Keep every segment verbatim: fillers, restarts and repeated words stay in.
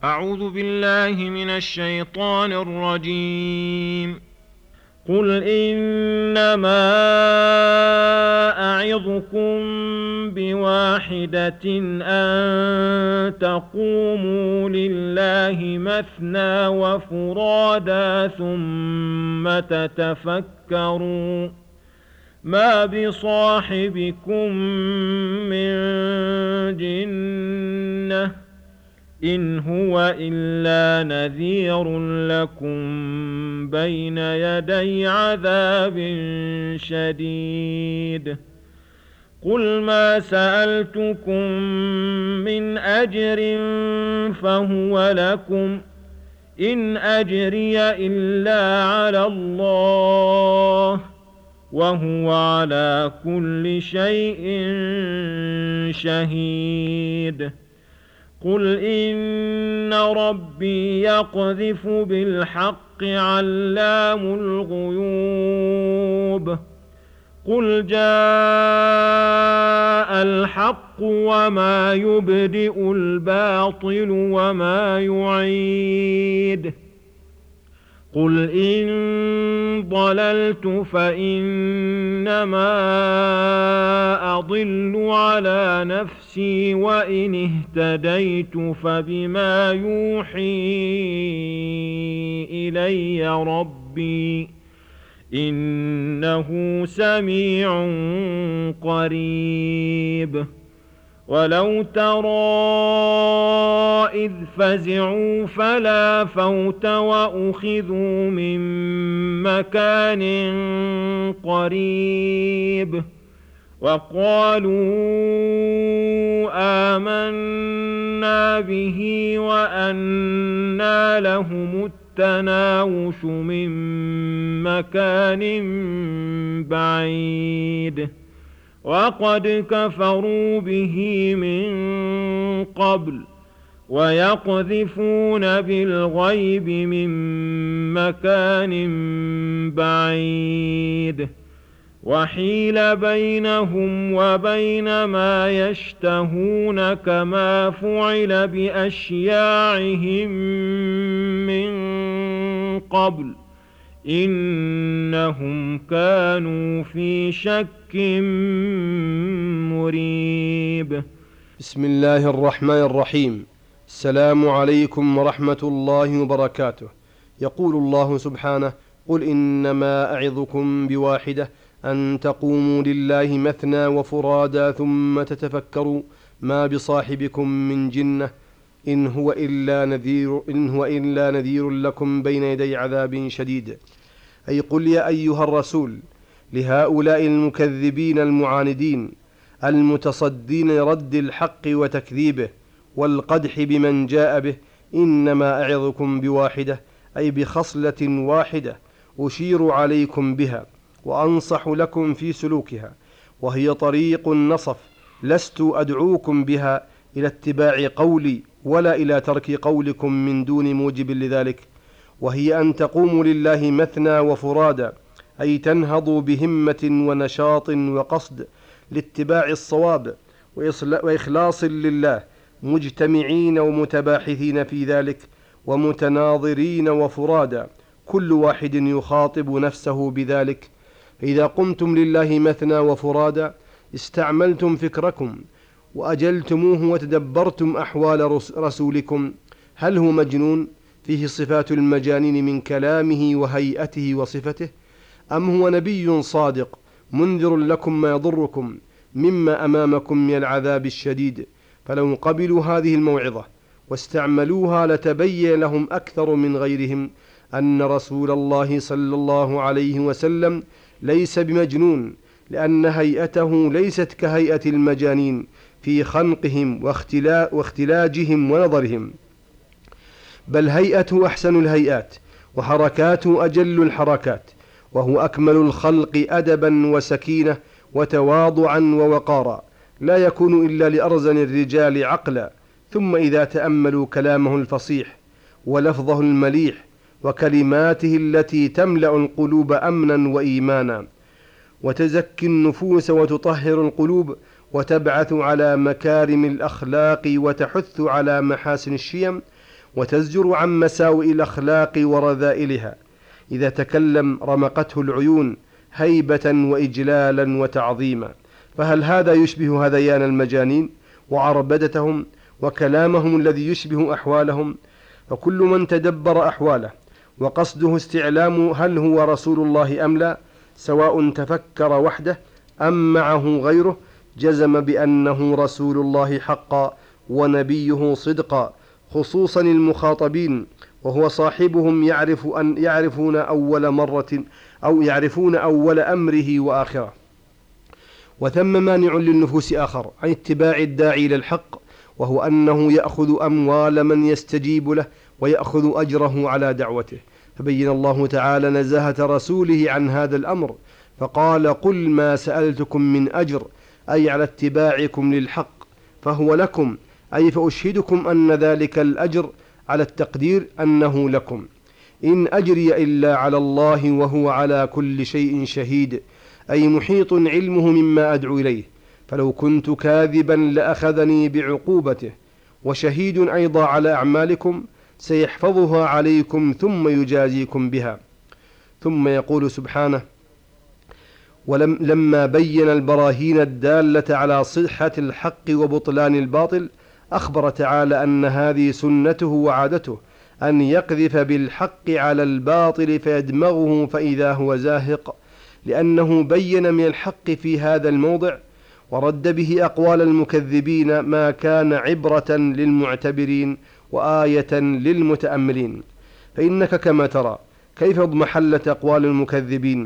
أعوذ بالله من الشيطان الرجيم. قل إنما أعظكم بواحدة أن تقوموا لله مثنى وفرادا ثم تتفكروا ما بصاحبكم من جنة إن هو إلا نذير لكم بين يدي عذاب شديد. قل ما سألتكم من أجر فهو لكم إن أجري إلا على الله وهو على كل شيء شهيد. قل إن ربي يقذف بالحق علام الغيوب. قل جاء الحق وما يبدئ الباطل وما يعيد. قل إن ضللت فإنما أضل على نفسي وإن اهتديت فبما يوحي إلي ربي إنه سميع قريب. ولو ترى إذ فزعوا فلا فوت وأخذوا من مكان قريب وقالوا آمنا به وأنى لهم التناوش من مكان بعيد وقد كفروا به من قبل ويقذفون بالغيب من مكان بعيد وحيل بينهم وبين ما يشتهون كما فعل بأشياعهم من قبل إنهم كانوا في شك مريب. بسم الله الرحمن الرحيم. السلام عليكم ورحمة الله وبركاته. يقول الله سبحانه: قل إنما أعظكم بواحدة أن تقوموا لله مثنى وفرادا ثم تتفكروا ما بصاحبكم من جنة إن هو إلا نذير, إن هو إلا نذير لكم بين يدي عذاب شديد. أي قل يا أيها الرسول لهؤلاء المكذبين المعاندين المتصدين لرد الحق وتكذيبه والقدح بمن جاء به: إنما أعظكم بواحدة، أي بخصلة واحدة أشير عليكم بها وأنصح لكم في سلوكها، وهي طريق النصف، لست أدعوكم بها إلى اتباع قولي ولا إلى ترك قولكم من دون موجب لذلك، وهي أن تقوموا لله مثنى وفرادا، أي تنهضوا بهمة ونشاط وقصد لاتباع الصواب وإخلاص لله، مجتمعين ومتباحثين في ذلك ومتناظرين وفرادا، كل واحد يخاطب نفسه بذلك. فإذا قمتم لله مثنى وفرادا استعملتم فكركم وأجلتموه وتدبرتم أحوال رسولكم، هل هو مجنون فيه صفات المجانين من كلامه وهيئته وصفته، أم هو نبي صادق منذر لكم ما يضركم مما أمامكم من العذاب الشديد؟ فلو قبلوا هذه الموعظة واستعملوها لتبين لهم أكثر من غيرهم أن رسول الله صلى الله عليه وسلم ليس بمجنون، لأن هيئته ليست كهيئة المجانين في خنقهم واختلاجهم ونظرهم، بل هيئته أحسن الهيئات وحركاته أجل الحركات، وهو أكمل الخلق أدبا وسكينة وتواضعا ووقارا، لا يكون إلا لأرزن الرجال عقلا. ثم إذا تأملوا كلامه الفصيح ولفظه المليح وكلماته التي تملأ القلوب أمنا وإيمانا وتزكي النفوس وتطهر القلوب وتبعث على مكارم الأخلاق وتحث على محاسن الشيم وتزجر عن مساوئ الأخلاق ورذائلها. إذا تكلم رمقته العيون هيبة وإجلالا وتعظيما. فهل هذا يشبه هذيان المجانين وعربدتهم وكلامهم الذي يشبه أحوالهم؟ فكل من تدبر أحواله وقصده استعلام هل هو رسول الله أم لا، سواء تفكر وحده أم معه غيره، جزم بأنه رسول الله حقا ونبيه صدقا، خصوصا المخاطبين وهو صاحبهم يعرف أن يعرفون أول مرة أو يعرفون أول أمره وآخره. وثم مانع للنفوس آخر عن اتباع الداعي إلى الحق، وهو أنه يأخذ أموال من يستجيب له ويأخذ أجره على دعوته. فبين الله تعالى نزاهة رسوله عن هذا الأمر، فقال: قل ما سألتكم من أجر، أي على اتباعكم للحق، فهو لكم، أي فأشهدكم أن ذلك الأجر على التقدير أنه لكم. إن أجري إلا على الله وهو على كل شيء شهيد، أي محيط علمه مما أدعو إليه، فلو كنت كاذبا لأخذني بعقوبته. وشهيد أيضا على أعمالكم سيحفظها عليكم ثم يجازيكم بها. ثم يقول سبحانه: ولما بين البراهين الدالة على صحة الحق وبطلان الباطل، أخبر تعالى أن هذه سنته وعادته، أن يقذف بالحق على الباطل فيدمغه فإذا هو زاهق، لأنه بين من الحق في هذا الموضع ورد به أقوال المكذبين ما كان عبرة للمعتبرين وآية للمتأملين. فإنك كما ترى كيف اضمحلت أقوال المكذبين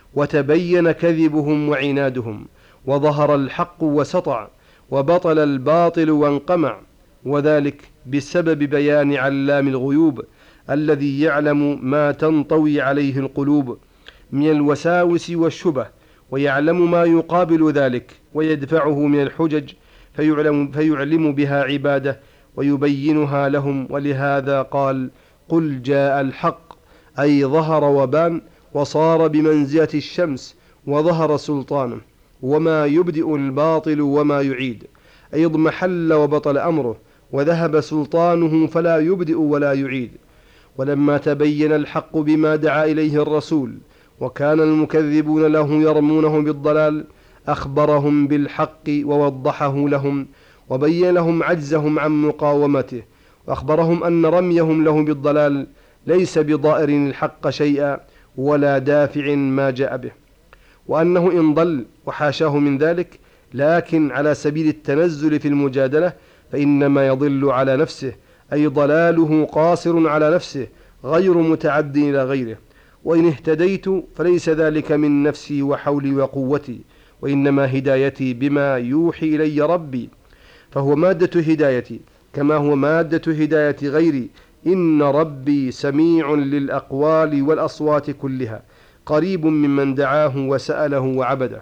وتبين كذبهم وعنادهم، وظهر الحق وسطع، وبطل الباطل وانقمع، وذلك بسبب بيان علام الغيوب الذي يعلم ما تنطوي عليه القلوب من الوساوس والشبه، ويعلم ما يقابل ذلك ويدفعه من الحجج، فيعلم, فيعلم بها عباده ويبينها لهم. ولهذا قال: قل جاء الحق، أي ظهر وبان وصار بمنزلة الشمس وظهر سلطانه، وما يبدئ الباطل وما يعيد، أي اضمحل وبطل أمره وذهب سلطانه فلا يبدئ ولا يعيد. ولما تبين الحق بما دعا إليه الرسول وكان المكذبون له يرمونه بالضلال، أخبرهم بالحق ووضحه لهم وبين لهم عجزهم عن مقاومته، وأخبرهم أن رميهم له بالضلال ليس بضائر الحق شيئا ولا دافع ما جاء به، وأنه إن ضل وحاشاه من ذلك لكن على سبيل التنزل في المجادلة فإنما يضل على نفسه، أي ضلاله قاصر على نفسه غير متعد إلى غيره. وإن اهتديت فليس ذلك من نفسي وحولي وقوتي، وإنما هدايتي بما يوحي إلي ربي، فهو مادة هدايتي كما هو مادة هداية غيري. إن ربي سميع للأقوال والأصوات كلها، قريب ممن دعاه وسأله وعبده.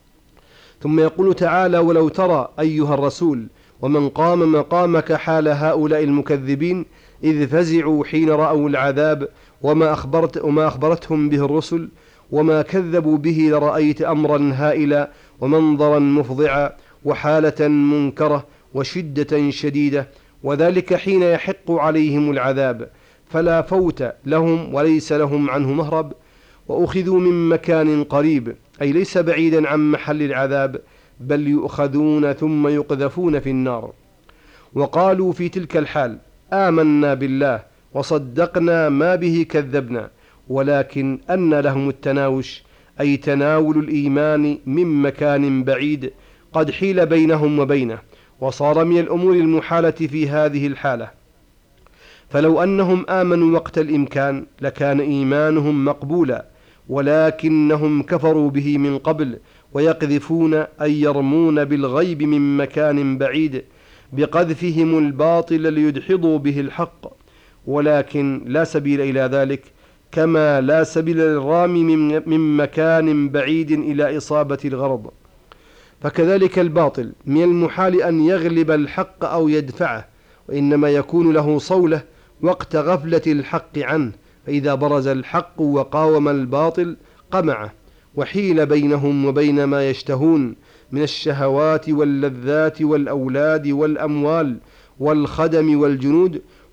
ثم يقول تعالى: ولو ترى أيها الرسول ومن قام مقامك حال هؤلاء المكذبين إذ فزعوا حين رأوا العذاب وما, أخبرت وما أخبرتهم به الرسل وما كذبوا به، لرأيت أمرا هائلا ومنظرا مفضعا وحالة منكرة وشدة شديدة، وذلك حين يحق عليهم العذاب فلا فوت لهم وليس لهم عنه مهرب، وأخذوا من مكان قريب، أي ليس بعيدا عن محل العذاب، بل يؤخذون ثم يقذفون في النار. وقالوا في تلك الحال: آمنا بالله وصدقنا ما به كذبنا، ولكن أن لهم التناوش، أي تناول الإيمان من مكان بعيد قد حيل بينهم وبينه، وصار من الأمور المحالة في هذه الحالة. فلو أنهم آمنوا وقت الإمكان لكان إيمانهم مقبولا، ولكنهم كفروا به من قبل، ويقذفون أي يرمون بالغيب من مكان بعيد بقذفهم الباطل ليدحضوا به الحق، ولكن لا سبيل إلى ذلك، كما لا سبيل للرامي من مكان بعيد إلى إصابة الغرض. فكذلك الباطل من المحال أن يغلب الحق أو يدفعه، وإنما يكون له صولة وقت غفلة الحق عنه، فإذا برز الحق وقاوم الباطل قمعه، وحيل بينهم وبين ما يشتهون من الشهوات واللذات والأولاد والأموال والخدم والجنود،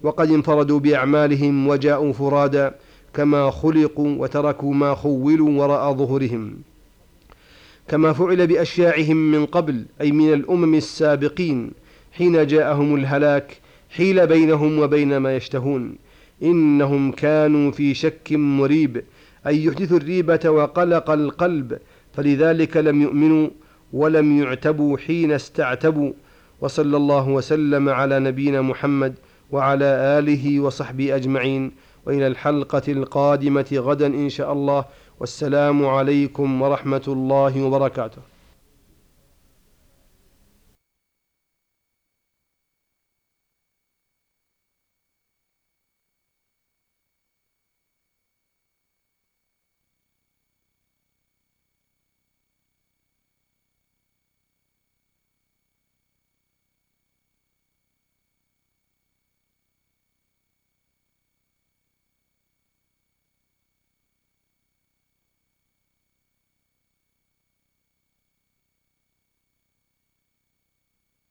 وقد انفردوا بأعمالهم وجاءوا فرادا كما خلقوا وتركوا ما خولوا وراء ظهورهم، كما فعل بأشياعهم من قبل أي من الأمم السابقين حين جاءهم الهلاك حيل بينهم وبين ما يشتهون. إنهم كانوا في شك مريب أي يحدث الريبة وقلق القلب، فلذلك لم يؤمنوا ولم يعتبوا حين استعتبوا. وصلى الله وسلم على نبينا محمد وعلى آله وصحبه أجمعين، وإلى الحلقة القادمة غدا إن شاء الله، والسلام عليكم ورحمة الله وبركاته.